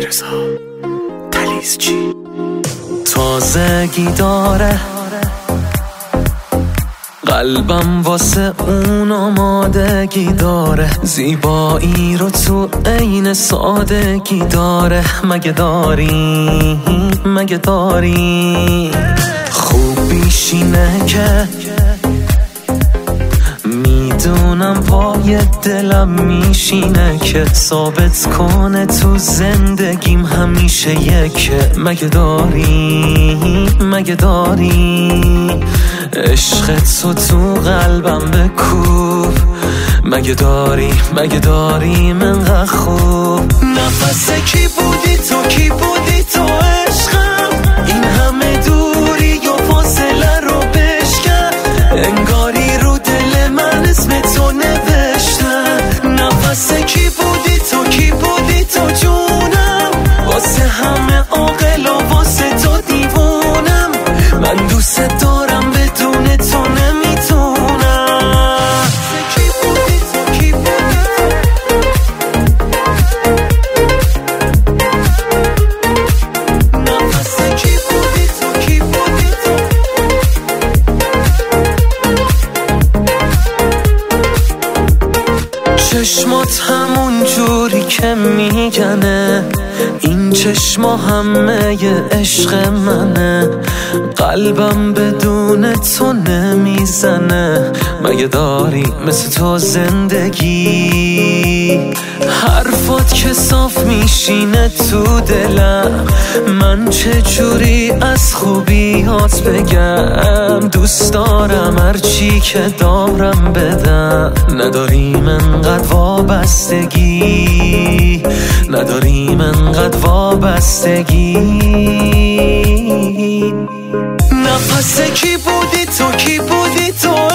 پیکرزا تلیزچی تازگی داره قلبم واسه اون آمادگی داره زیبایی رو تو عین سادگی داره مگه داری خوب بیشینه که میدونم پای دلم میشینه که ثابت کنه تو زندگیم همیشه یکه مگه داری عشق تو قلبم بکوب مگه داری منقدر خوب نفس کی بودی تو عشقم این همه دوری و فاصله رو بشکن انگاری رو دل من اسم تو نوشتم نفس کی بودی تو جونم واسه همه عاقل و واسه تو دیوونم من دوست دارم بدون تو نمیتونم کی بودی نفس کی بودی تو چشمات همون جوری که میگنه این چشما همه ی عشق منه قلبم بدون تو نمیزنه مگه داری مثل تو زندگی حرفات که صاف میشینه تو دلم من چه جوری از خوبیات بگم دوست دارم هرچی که دارم بدم نداریم انقدر وابستگی نفس کی بودی تو